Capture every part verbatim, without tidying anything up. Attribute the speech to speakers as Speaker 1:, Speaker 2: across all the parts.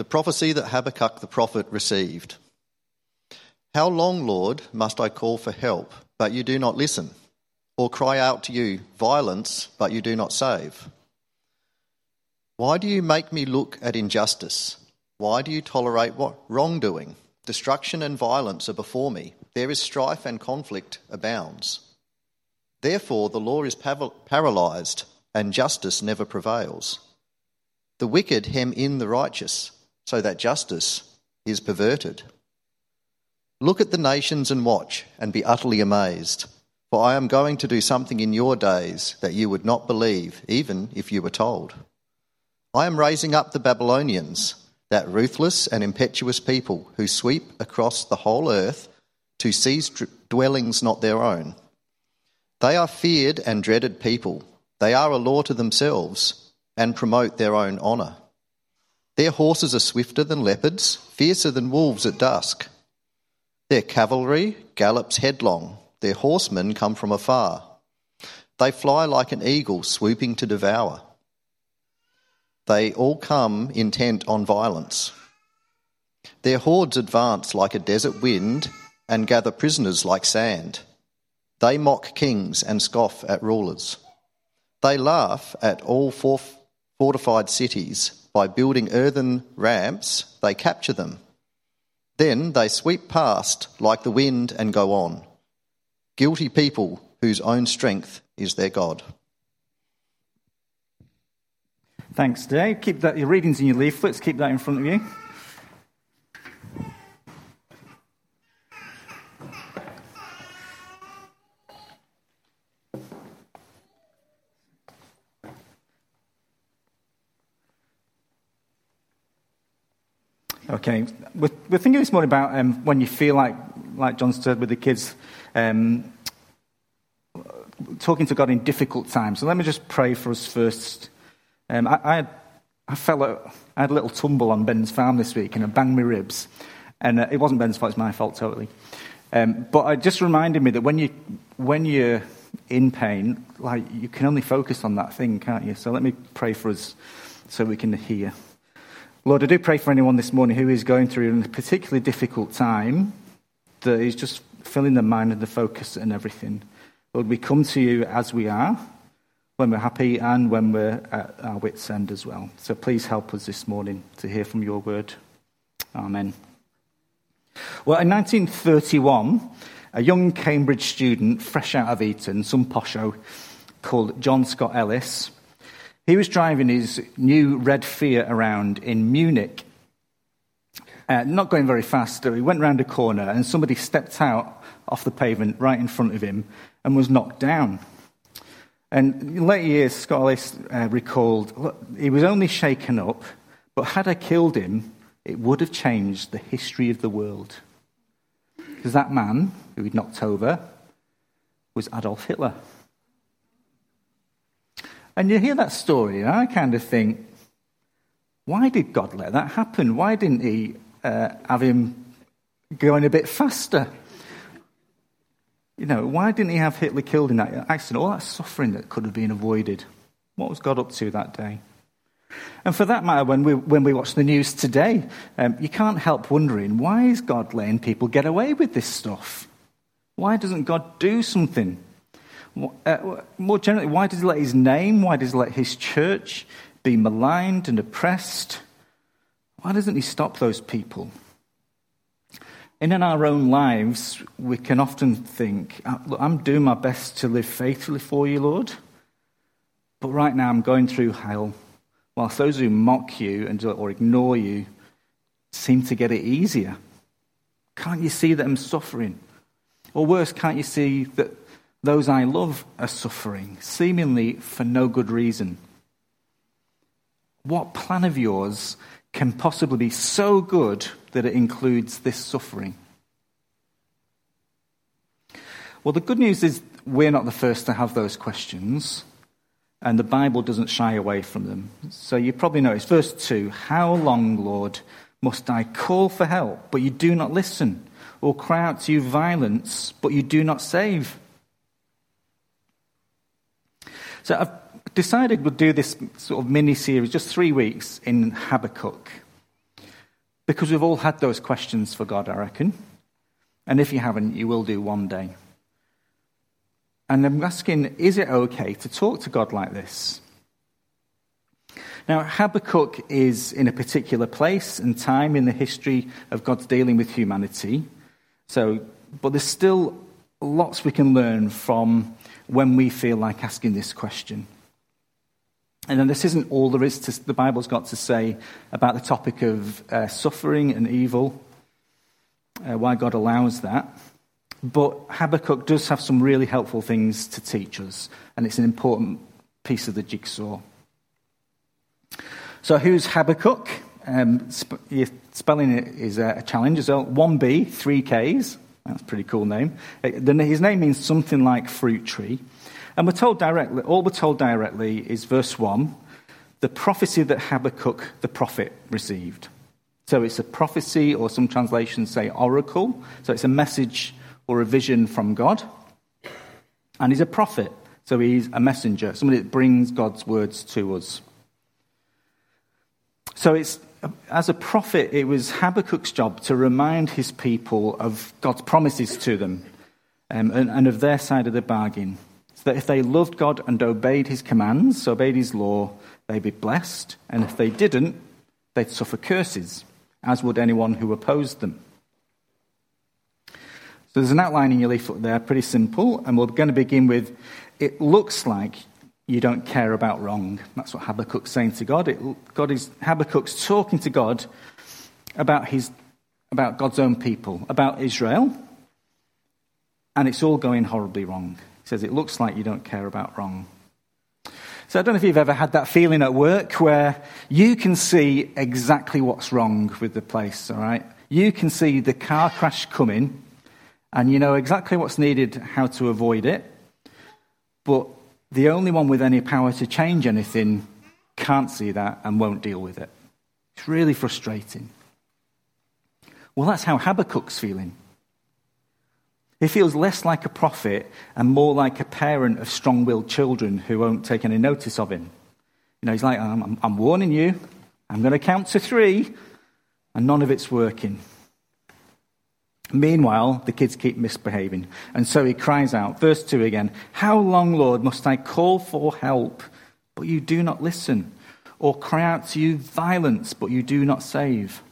Speaker 1: The prophecy that Habakkuk the prophet received. How long, Lord, must I call for help, but you do not listen, or cry out to you violence, but you do not save? Why do you make me look at injustice? Why do you tolerate what wrongdoing? Destruction and violence are before me. There is strife and conflict abounds. Therefore the law is paralysed, and justice never prevails. The wicked hem in the righteous, so that justice is perverted. Look at the nations and watch, and be utterly amazed. For I am going to do something in your days that you would not believe, even if you were told. I am raising up the Babylonians, that ruthless and impetuous people who sweep across the whole earth to seize dwellings not their own. They are feared and dreaded people. They are a law to themselves and promote their own honour. Their horses are swifter than leopards, fiercer than wolves at dusk. Their cavalry gallops headlong. Their horsemen come from afar. They fly like an eagle swooping to devour. They all come intent on violence. Their hordes advance like a desert wind and gather prisoners like sand. They mock kings and scoff at rulers. They laugh at all fortified cities. By building earthen ramps, they capture them. Then they sweep past like the wind and go on. Guilty people whose own strength is their God.
Speaker 2: Thanks, Dave. Keep that, your readings in your leaflets, keep that in front of you. Okay, we're, we're thinking this morning about um, when you feel like, like John said with the kids, um, talking to God in difficult times. So let me just pray for us first. Um, I, I, had, I felt like I had a little tumble on Ben's farm this week and I banged my ribs. And uh, it wasn't Ben's fault, it's my fault totally. Um, but it just reminded me that when, you, when you're in pain, like you can only focus on that thing, can't you? So let me pray for us so we can hear. Lord, I do pray for anyone this morning who is going through a particularly difficult time, that is just filling their mind and the focus and everything. Lord, we come to you as we are, when we're happy and when we're at our wits' end as well. So please help us this morning to hear from your word. Amen. Well, in nineteen thirty-one, a young Cambridge student, fresh out of Eton, some posho, called John Scott Ellis, he was driving his new red Fiat around in Munich, uh, not going very fast. He went round a corner and somebody stepped out off the pavement right in front of him and was knocked down. And in later years, Scott Ellis uh, recalled, look, he was only shaken up, but had I killed him, it would have changed the history of the world. Because that man who he'd knocked over was Adolf Hitler. And you hear that story, and I kind of think, why did God let that happen? Why didn't he uh, have him going a bit faster? You know, why didn't he have Hitler killed in that accident? All that suffering that could have been avoided. What was God up to that day? And for that matter, when we when we watch the news today, um, you can't help wondering, why is God letting people get away with this stuff? Why doesn't God do something? Uh, more generally, why does he let his name, why does he let his church be maligned and oppressed? Why doesn't he stop those people? And in our own lives, we can often think, look, I'm doing my best to live faithfully for you, Lord, but right now I'm going through hell, whilst those who mock you and or ignore you seem to get it easier. Can't you see that I'm suffering? Or worse, can't you see that those I love are suffering, seemingly for no good reason? What plan of yours can possibly be so good that it includes this suffering? Well, the good news is we're not the first to have those questions, and the Bible doesn't shy away from them. So you probably notice, verse two, how long, Lord, must I call for help, but you do not listen, or cry out to you violence, but you do not save? So I've decided we'll do this sort of mini-series, just three weeks in Habakkuk. Because we've all had those questions for God, I reckon. And if you haven't, you will do one day. And I'm asking, is it okay to talk to God like this? Now, Habakkuk is in a particular place and time in the history of God's dealing with humanity. So, but there's still lots we can learn from when we feel like asking this question. And then this isn't all there is to, the Bible's got to say about the topic of uh, suffering and evil, uh, why God allows that. But Habakkuk does have some really helpful things to teach us, and it's an important piece of the jigsaw. So who's Habakkuk? Um, sp- spelling it is a challenge. So one B, three Ks. That's a pretty cool name. His name means something like fruit tree. And we're told directly, all we're told directly is verse one, the prophecy that Habakkuk the prophet received. So it's a prophecy, or some translations say oracle. So it's a message or a vision from God. And he's a prophet. So he's a messenger, somebody that brings God's words to us. So it's, as a prophet, it was Habakkuk's job to remind his people of God's promises to them um, and, and of their side of the bargain. So that if they loved God and obeyed his commands, obeyed his law, they'd be blessed. And if they didn't, they'd suffer curses, as would anyone who opposed them. So there's an outline in your leaflet there, pretty simple. And we're going to begin with, it looks like you don't care about wrong. That's what Habakkuk's saying to God. It, God is Habakkuk's talking to God about his, about God's own people, about Israel, and it's all going horribly wrong. He says it looks like you don't care about wrong. So I don't know if you've ever had that feeling at work where you can see exactly what's wrong with the place. All right, you can see the car crash coming, and you know exactly what's needed, how to avoid it, but the only one with any power to change anything can't see that and won't deal with it. It's really frustrating. Well, that's how Habakkuk's feeling. He feels less like a prophet and more like a parent of strong-willed children who won't take any notice of him. You know, he's like, I'm, I'm warning you, I'm going to count to three, and none of it's working. Meanwhile, the kids keep misbehaving. And so he cries out, verse two again, how long, Lord, must I call for help, but you do not listen? Or cry out to you violence, but you do not save?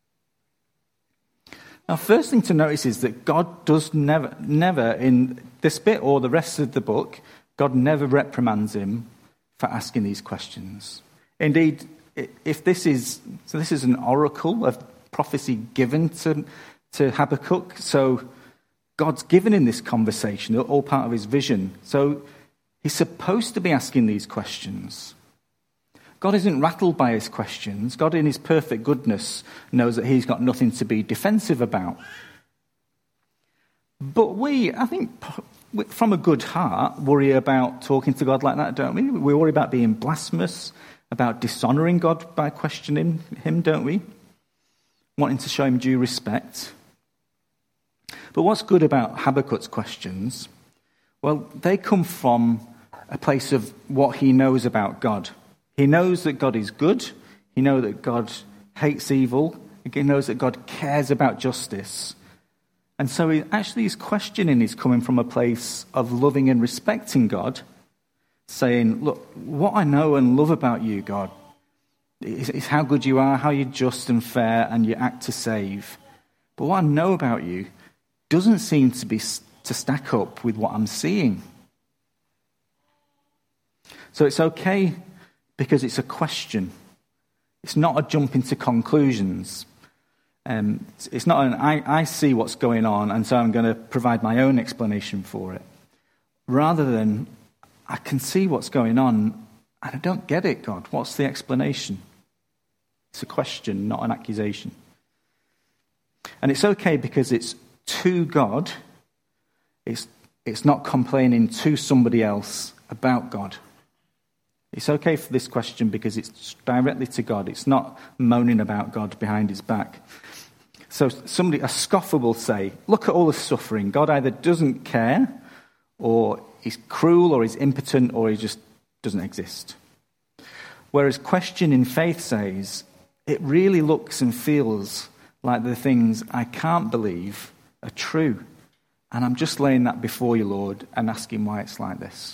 Speaker 2: Now, first thing to notice is that God does never, never in this bit or the rest of the book, God never reprimands him for asking these questions. Indeed, if this is, so this is an oracle of prophecy given to to Habakkuk, so God's given him this conversation, all part of his vision. So he's supposed to be asking these questions. God isn't rattled by his questions. God, in his perfect goodness, knows that he's got nothing to be defensive about. But we, I think, from a good heart, worry about talking to God like that, don't we? We worry about being blasphemous, about dishonouring God by questioning him, don't we? Wanting to show him due respect. But what's good about Habakkuk's questions? Well, they come from a place of what he knows about God. He knows that God is good. He knows that God hates evil. He knows that God cares about justice. And so he, actually his questioning is coming from a place of loving and respecting God, saying, look, what I know and love about you, God, is, is how good you are, how you're just and fair, and you act to save. But what I know about you doesn't seem to be to stack up with what I'm seeing. So it's okay because it's a question. It's not a jump into conclusions. Um, it's not an I, I see what's going on and so I'm going to provide my own explanation for it. Rather than I can see what's going on and I don't get it, God. What's the explanation? It's a question, not an accusation. And it's okay because it's to God. It's, it's not complaining to somebody else about God. It's okay for this question because it's directly to God. It's not moaning about God behind his back. So somebody, a scoffer will say, look at all the suffering. God either doesn't care, or he's cruel, or he's impotent, or he just doesn't exist. Whereas question in faith says, it really looks and feels like the things I can't believe are true. And I'm just laying that before you, Lord, and asking why it's like this.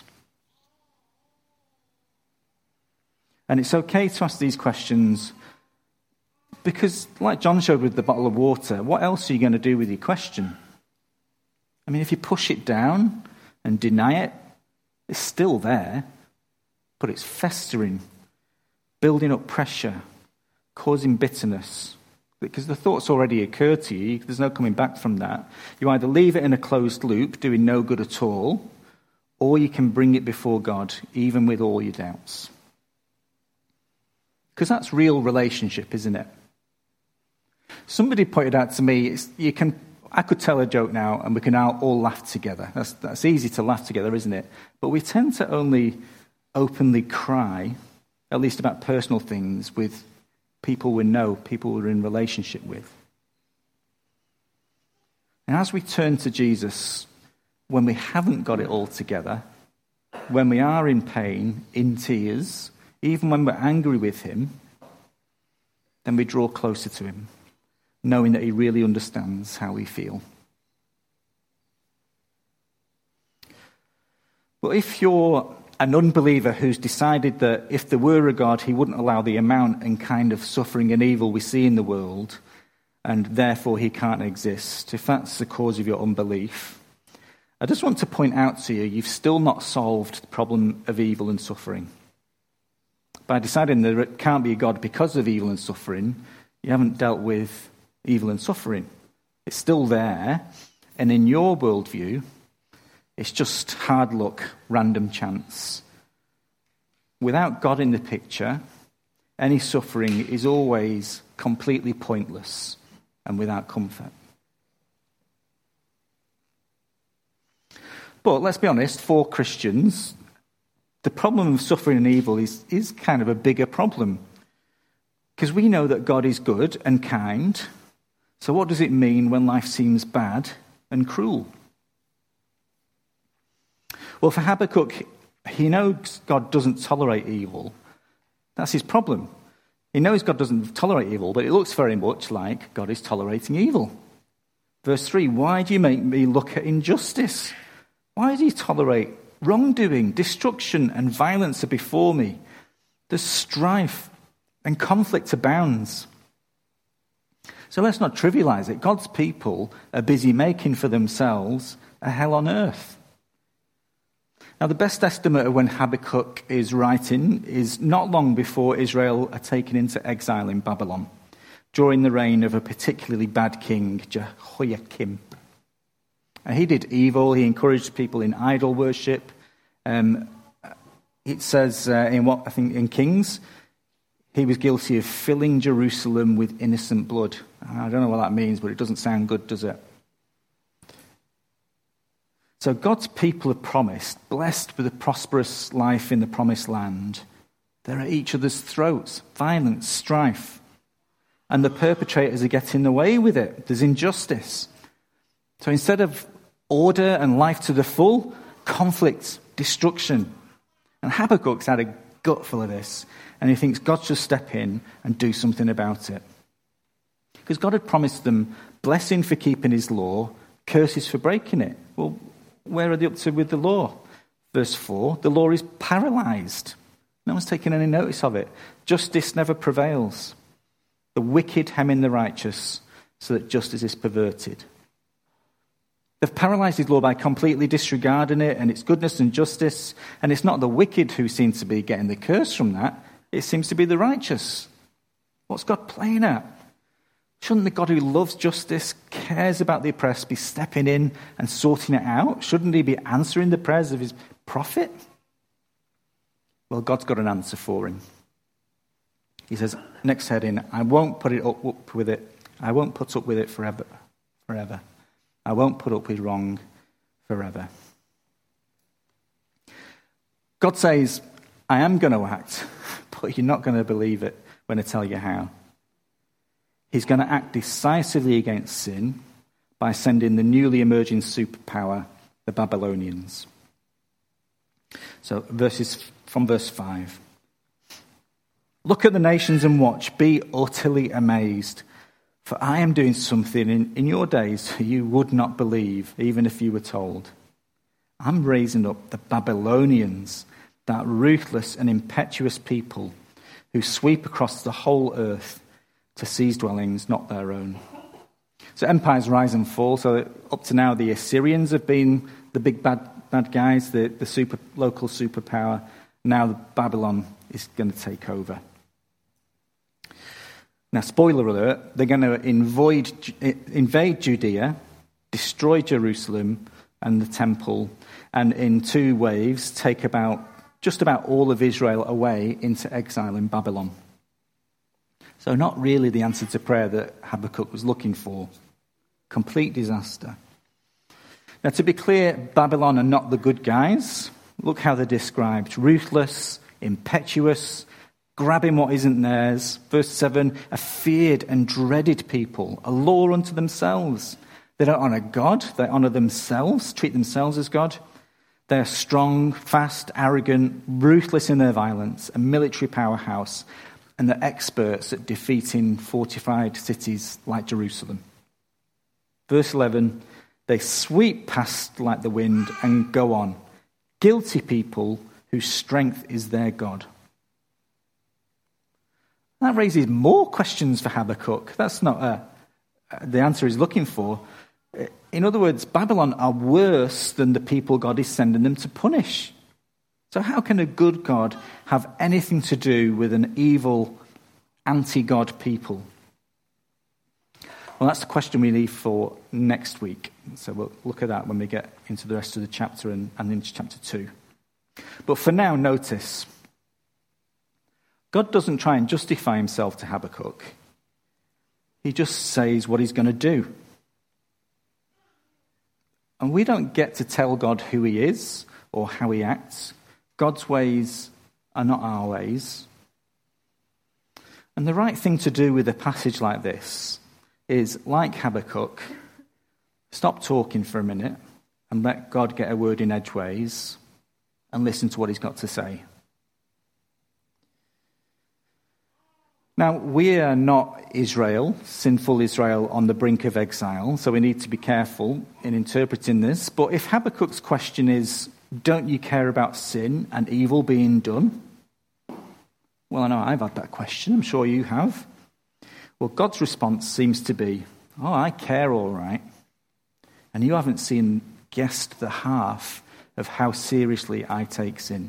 Speaker 2: And it's okay to ask these questions because, like John showed with the bottle of water, what else are you going to do with your question? I mean, if you push it down and deny it, it's still there, but it's festering, building up pressure, causing bitterness. Because the thought's already occurred to you, there's no coming back from that. You either leave it in a closed loop, doing no good at all, or you can bring it before God, even with all your doubts. Because that's real relationship, isn't it? Somebody pointed out to me, it's, you can. I could tell a joke now and we can all, all laugh together. That's, that's easy to laugh together, isn't it? But we tend to only openly cry, at least about personal things, with people we know, people we're in relationship with. And as we turn to Jesus, when we haven't got it all together, when we are in pain, in tears, even when we're angry with him, then we draw closer to him, knowing that he really understands how we feel. But if you're an unbeliever who's decided that if there were a God, he wouldn't allow the amount and kind of suffering and evil we see in the world, and therefore he can't exist, if that's the cause of your unbelief, I just want to point out to you, you've still not solved the problem of evil and suffering. By deciding there can't be a God because of evil and suffering, you haven't dealt with evil and suffering. It's still there, and in your worldview, it's just hard luck, random chance. Without God in the picture, any suffering is always completely pointless and without comfort. But let's be honest, for Christians, the problem of suffering and evil is, is kind of a bigger problem. Because we know that God is good and kind. So what does it mean when life seems bad and cruel? Well, for Habakkuk, he knows God doesn't tolerate evil. That's his problem. He knows God doesn't tolerate evil, but it looks very much like God is tolerating evil. Verse three, why do you make me look at injustice? Why do you tolerate wrongdoing? Destruction and violence are before me. There's strife and conflict abounds. So let's not trivialize it. God's people are busy making for themselves a hell on earth. Now, the best estimate of when Habakkuk is writing is not long before Israel are taken into exile in Babylon, during the reign of a particularly bad king, Jehoiakim. And he did evil. He encouraged people in idol worship. Um, it says uh, in what I think in Kings, he was guilty of filling Jerusalem with innocent blood. I don't know what that means, but it doesn't sound good, does it? So God's people are promised, blessed with a prosperous life in the promised land. They're at each other's throats, violence, strife. And the perpetrators are getting away with it. There's injustice. So instead of order and life to the full, conflict, destruction. And Habakkuk's had a gutful of this. And he thinks God should step in and do something about it. Because God had promised them blessing for keeping his law, curses for breaking it. Well, where are they up to with the law? Verse four, the law is paralyzed. No one's taking any notice of it. Justice never prevails. The wicked hem in the righteous so that justice is perverted. They've paralyzed his law by completely disregarding it and its goodness and justice. And it's not the wicked who seem to be getting the curse from that. It seems to be the righteous. What's God playing at? Shouldn't the God who loves justice, cares about the oppressed, be stepping in and sorting it out? Shouldn't he be answering the prayers of his prophet? Well, God's got an answer for him. He says, next heading, I won't put it up, up with it. I won't put up with it forever. Forever. I won't put up with wrong forever. God says, I am going to act, but you're not going to believe it when I tell you how. He's going to act decisively against sin by sending the newly emerging superpower, the Babylonians. So verses from verse five. Look at the nations and watch. Be utterly amazed. For I am doing something in, in your days you would not believe, even if you were told. I'm raising up the Babylonians, that ruthless and impetuous people who sweep across the whole earth to seize dwellings not their own. So empires rise and fall. So up to now, the Assyrians have been the big bad bad guys, the, the super local superpower. Now Babylon is going to take over. Now, spoiler alert, they're going to invade, invade Judea, destroy Jerusalem and the temple, and in two waves take about just about all of Israel away into exile in Babylon. So not really the answer to prayer that Habakkuk was looking for. Complete disaster. Now, to be clear, Babylon are not the good guys. Look how they're described. Ruthless, impetuous, grabbing what isn't theirs. Verse seven, a feared and dreaded people, a law unto themselves. They don't honour God, they honour themselves, treat themselves as God. They're strong, fast, arrogant, ruthless in their violence, a military powerhouse, and they're experts at defeating fortified cities like Jerusalem. Verse eleven, they sweep past like the wind and go on. Guilty people whose strength is their God. That raises more questions for Habakkuk. That's not uh, the answer he's looking for. In other words, Babylon are worse than the people God is sending them to punish. So how can a good God have anything to do with an evil, anti-God people? Well, that's the question we leave for next week. So we'll look at that when we get into the rest of the chapter and, and into chapter two. But for now, notice, God doesn't try and justify himself to Habakkuk. He just says what he's going to do. And we don't get to tell God who he is or how he acts. God's ways are not our ways. And the right thing to do with a passage like this is, like Habakkuk, stop talking for a minute and let God get a word in edgeways and listen to what he's got to say. Now, we are not Israel, sinful Israel on the brink of exile, so we need to be careful in interpreting this. But if Habakkuk's question is, don't you care about sin and evil being done? Well, I know I've had that question. I'm sure you have. Well, God's response seems to be, oh, I care all right. And you haven't seen, guessed the half of how seriously I take sin.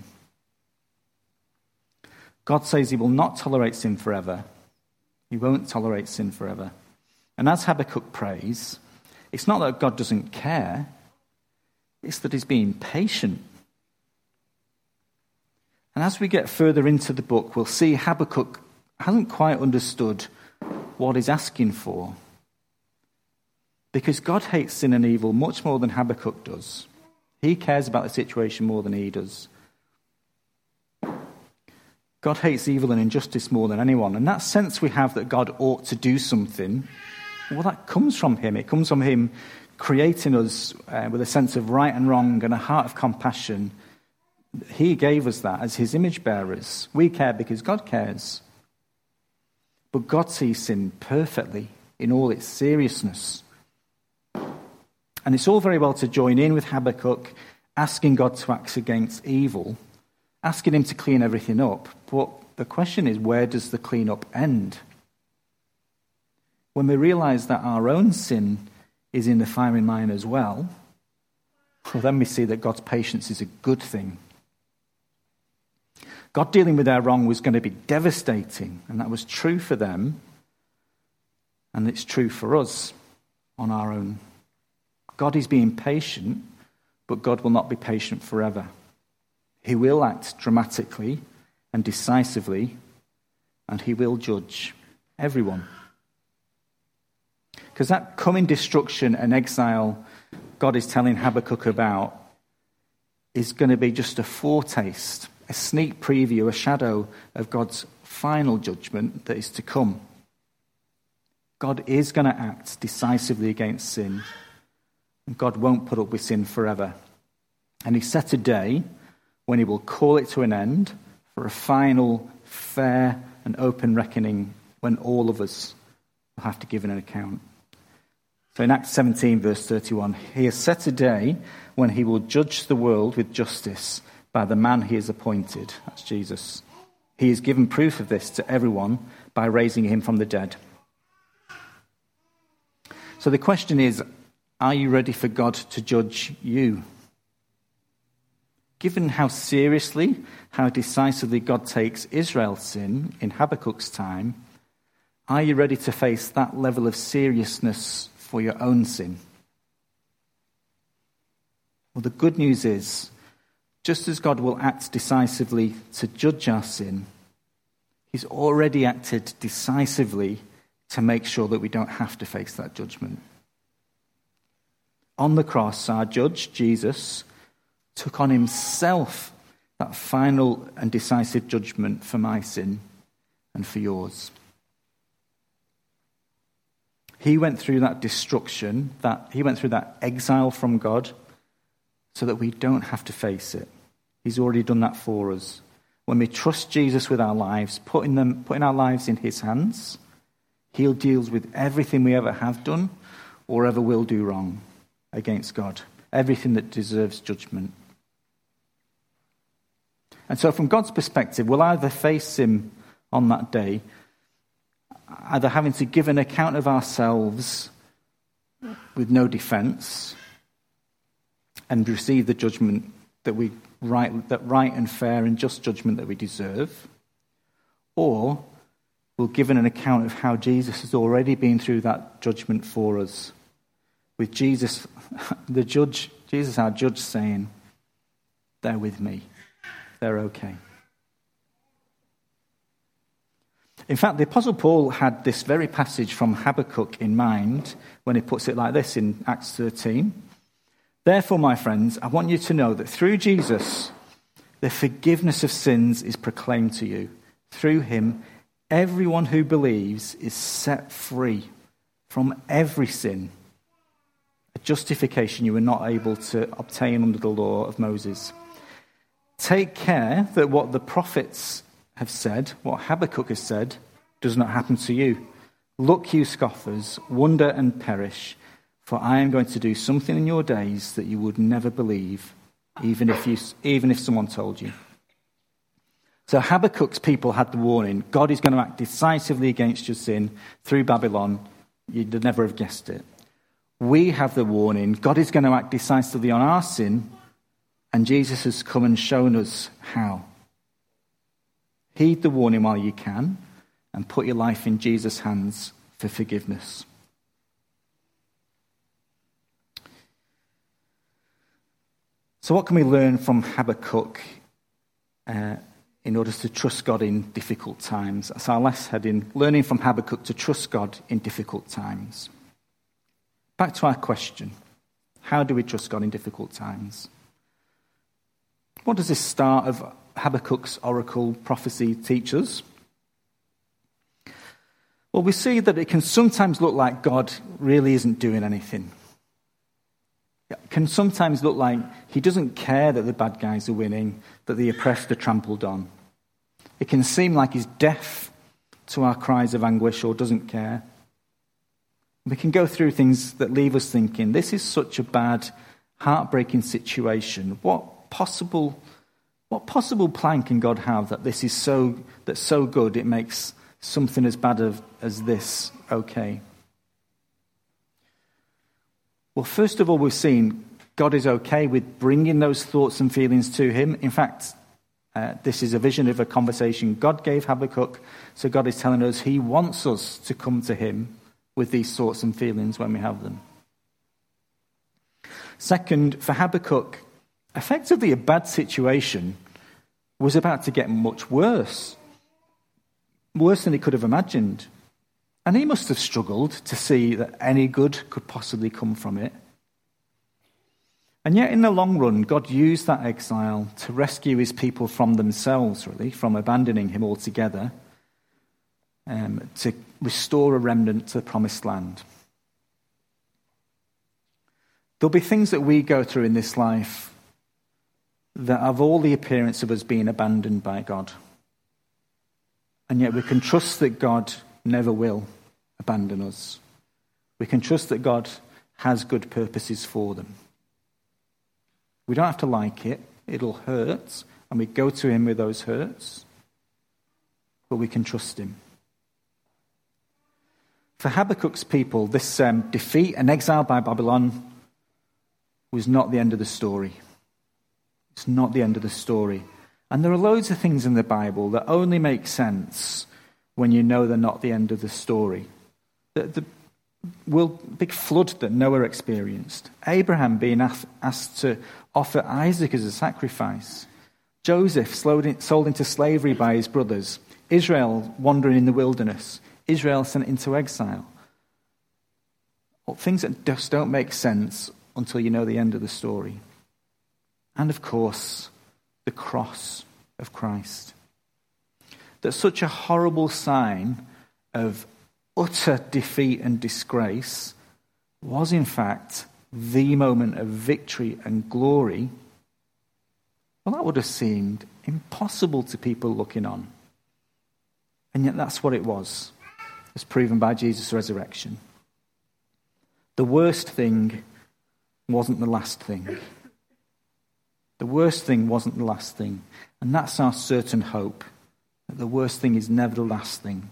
Speaker 2: God says he will not tolerate sin forever. He won't tolerate sin forever. And as Habakkuk prays, it's not that God doesn't care, it's that he's being patient. And as we get further into the book, we'll see Habakkuk hasn't quite understood what he's asking for. Because God hates sin and evil much more than Habakkuk does. He cares about the situation more than he does. God hates evil and injustice more than anyone. And that sense we have that God ought to do something, well, that comes from him. It comes from him creating us uh, with a sense of right and wrong and a heart of compassion. He gave us that as his image bearers. We care because God cares. But God sees sin perfectly in all its seriousness. And it's all very well to join in with Habakkuk, asking God to act against evil, asking him to clean everything up. But the question is, where does the clean-up end? When we realise that our own sin is in the firing line as well, well, then we see that God's patience is a good thing. God dealing with their wrong was going to be devastating, and that was true for them, and it's true for us on our own. God is being patient, but God will not be patient forever. He will act dramatically and decisively, and he will judge everyone. Because that coming destruction and exile God is telling Habakkuk about is going to be just a foretaste, a sneak preview, a shadow of God's final judgment that is to come. God is going to act decisively against sin, and God won't put up with sin forever. And he set a day when he will call it to an end for a final, fair an open reckoning when all of us will have to give an account. So in Acts seventeen, verse thirty-one, he has set a day when he will judge the world with justice by the man he has appointed. That's Jesus. He has given proof of this to everyone by raising him from the dead. So the question is, are you ready for God to judge you? Given how seriously, how decisively God takes Israel's sin in Habakkuk's time, are you ready to face that level of seriousness for your own sin? Well, the good news is, just as God will act decisively to judge our sin, he's already acted decisively to make sure that we don't have to face that judgment. On the cross, our judge, Jesus, took on himself that final and decisive judgment for my sin and for yours. He went through that destruction, that he went through that exile from God so that we don't have to face it. He's already done that for us. When we trust Jesus with our lives, putting them, putting our lives in his hands, he deals with everything we ever have done or ever will do wrong against God. Everything that deserves judgment. And so from God's perspective, we'll either face him on that day, either having to give an account of ourselves with no defense and receive the judgment that we right, that right and fair and just judgment that we deserve, or we'll give an account of how Jesus has already been through that judgment for us. With Jesus, the judge, Jesus, our judge, saying, "They're with me. They're okay." In fact, the Apostle Paul had this very passage from Habakkuk in mind when he puts it like this in Acts thirteen. "Therefore, my friends, I want you to know that through Jesus, the forgiveness of sins is proclaimed to you. Through him, everyone who believes is set free from every sin, a justification you were not able to obtain under the law of Moses. Take care that what the prophets have said, what Habakkuk has said, does not happen to you. Look, you scoffers, wonder and perish, for I am going to do something in your days that you would never believe, even if you, even if someone told you." So Habakkuk's people had the warning, God is going to act decisively against your sin through Babylon. You'd never have guessed it. We have the warning, God is going to act decisively on our sin, and Jesus has come and shown us how. Heed the warning while you can, and put your life in Jesus' hands for forgiveness. So what can we learn from Habakkuk uh, in order to trust God in difficult times? That's our last heading, learning from Habakkuk to trust God in difficult times. Back to our question. How do we trust God in difficult times? What does this start of Habakkuk's oracle prophecy teach us? Well, we see that it can sometimes look like God really isn't doing anything. It can sometimes look like he doesn't care that the bad guys are winning, that the oppressed are trampled on. It can seem like he's deaf to our cries of anguish or doesn't care. We can go through things that leave us thinking, this is such a bad, heartbreaking situation. What possible, what possible plan can God have that this is so that's so good it makes something as bad of, as this okay? Well, first of all, we've seen God is okay with bringing those thoughts and feelings to him. In fact, uh, this is a vision of a conversation God gave Habakkuk. So God is telling us he wants us to come to him with these thoughts and feelings when we have them. Second, for Habakkuk, effectively a bad situation was about to get much worse. Worse than he could have imagined. And he must have struggled to see that any good could possibly come from it. And yet in the long run, God used that exile to rescue his people from themselves, really, from abandoning him altogether, um, to restore a remnant to the promised land. There'll be things that we go through in this life that have all the appearance of us being abandoned by God. And yet we can trust that God never will abandon us. We can trust that God has good purposes for them. We don't have to like it. It'll hurt, and we go to him with those hurts. But we can trust him. For Habakkuk's people, this um, defeat and exile by Babylon was not the end of the story. It's not the end of the story. And there are loads of things in the Bible that only make sense when you know they're not the end of the story. The, the world, big flood that Noah experienced. Abraham being asked to offer Isaac as a sacrifice. Joseph sold into slavery by his brothers. Israel wandering in the wilderness. Israel sent into exile. Well, things that just don't make sense until you know the end of the story. And of course, the cross of Christ. That such a horrible sign of utter defeat and disgrace was in fact the moment of victory and glory. Well, that would have seemed impossible to people looking on. And yet that's what it was, as proven by Jesus' resurrection. The worst thing wasn't the last thing. The worst thing wasn't the last thing. And that's our certain hope, that the worst thing is never the last thing.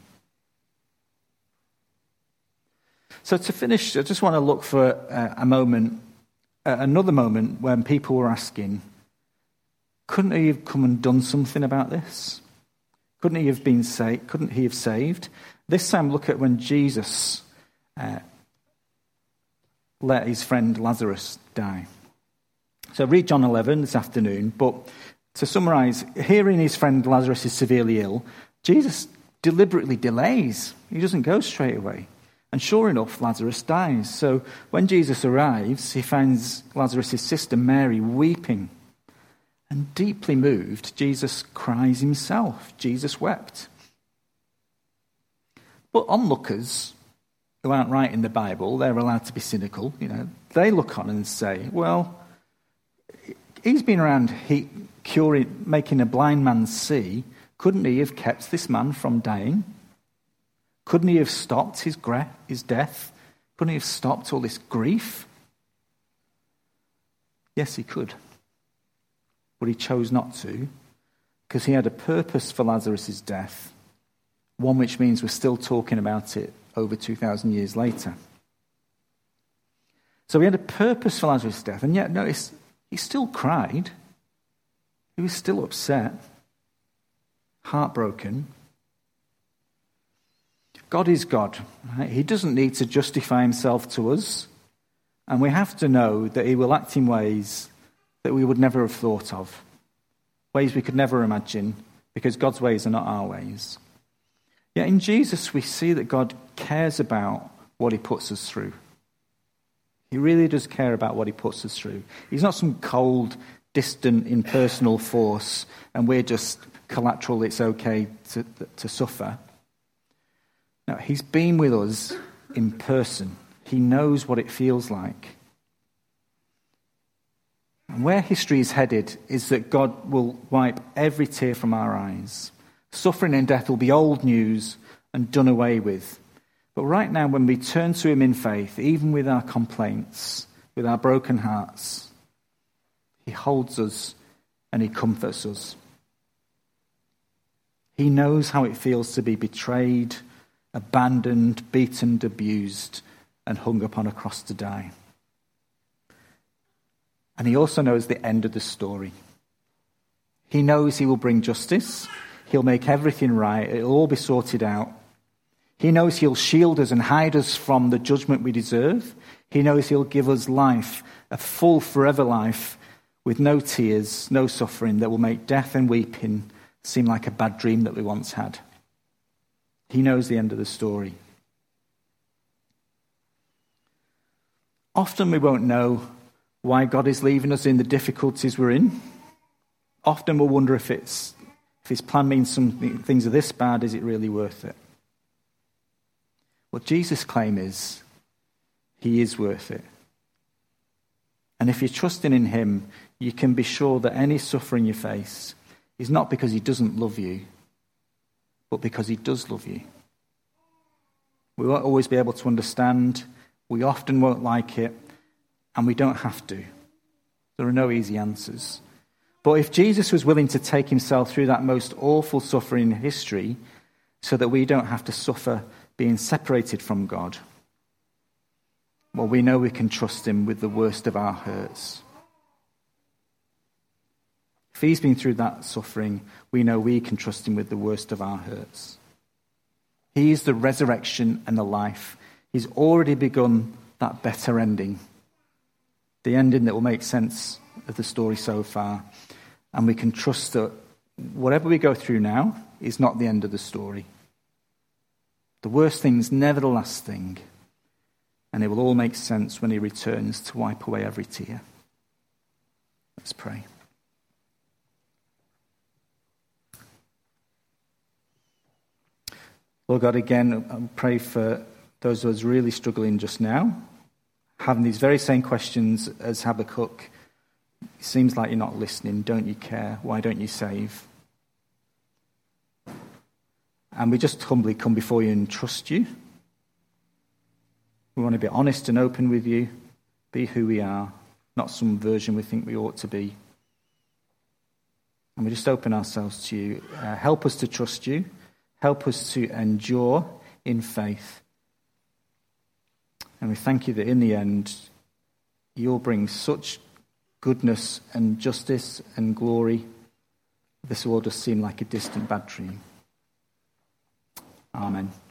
Speaker 2: So to finish, I just want to look for a, a moment, uh, another moment when people were asking, couldn't he have come and done something about this? Couldn't he have been saved? Couldn't he have saved? This time, look at when Jesus uh, let his friend Lazarus die. So read John eleven this afternoon, but to summarise, hearing his friend Lazarus is severely ill, Jesus deliberately delays. He doesn't go straight away. And sure enough, Lazarus dies. So when Jesus arrives, he finds Lazarus' sister Mary weeping. And deeply moved, Jesus cries himself. Jesus wept. But onlookers, who aren't right in the Bible, they're allowed to be cynical, you know, they look on and say, well, he's been around he, curing, making a blind man see. Couldn't he have kept this man from dying? Couldn't he have stopped his, gra- his death? Couldn't he have stopped all this grief? Yes, he could. But he chose not to, because he had a purpose for Lazarus' death, one which means we're still talking about it over two thousand years later. So he had a purpose for Lazarus' death, and yet notice, he still cried. He was still upset, heartbroken. God is God. Right? He doesn't need to justify himself to us, and we have to know that he will act in ways that we would never have thought of, ways we could never imagine, because God's ways are not our ways. Yet in Jesus we see that God cares about what he puts us through. He really does care about what he puts us through. He's not some cold, distant, impersonal force, and we're just collateral, it's okay to, to suffer. No, he's been with us in person. He knows what it feels like. And where history is headed is that God will wipe every tear from our eyes. Suffering and death will be old news and done away with. But right now, when we turn to him in faith, even with our complaints, with our broken hearts, he holds us and he comforts us. He knows how it feels to be betrayed, abandoned, beaten, abused, and hung upon a cross to die. And he also knows the end of the story. He knows he will bring justice. He'll make everything right. It'll all be sorted out. He knows he'll shield us and hide us from the judgment we deserve. He knows he'll give us life, a full forever life, with no tears, no suffering, that will make death and weeping seem like a bad dream that we once had. He knows the end of the story. Often we won't know why God is leaving us in the difficulties we're in. Often we'll wonder if it's if his plan means some things are this bad, is it really worth it? What Jesus' claim is, he is worth it. And if you're trusting in him, you can be sure that any suffering you face is not because he doesn't love you, but because he does love you. We won't always be able to understand. We often won't like it, and we don't have to. There are no easy answers. But if Jesus was willing to take himself through that most awful suffering in history so that we don't have to suffer being separated from God, well, we know we can trust him with the worst of our hurts. If he's been through that suffering, we know we can trust him with the worst of our hurts. He is the resurrection and the life. He's already begun that better ending, the ending that will make sense of the story so far. And we can trust that whatever we go through now is not the end of the story. The worst thing's never the last thing. And it will all make sense when he returns to wipe away every tear. Let's pray. Lord God, again, I pray for those of us really struggling just now, having these very same questions as Habakkuk. It seems like you're not listening. Don't you care? Why don't you save? And we just humbly come before you and trust you. We want to be honest and open with you, be who we are, not some version we think we ought to be. And we just open ourselves to you. Uh, help us to trust you. Help us to endure in faith. And we thank you that in the end, you'll bring such goodness and justice and glory. This will all just seem like a distant bad dream. Amen.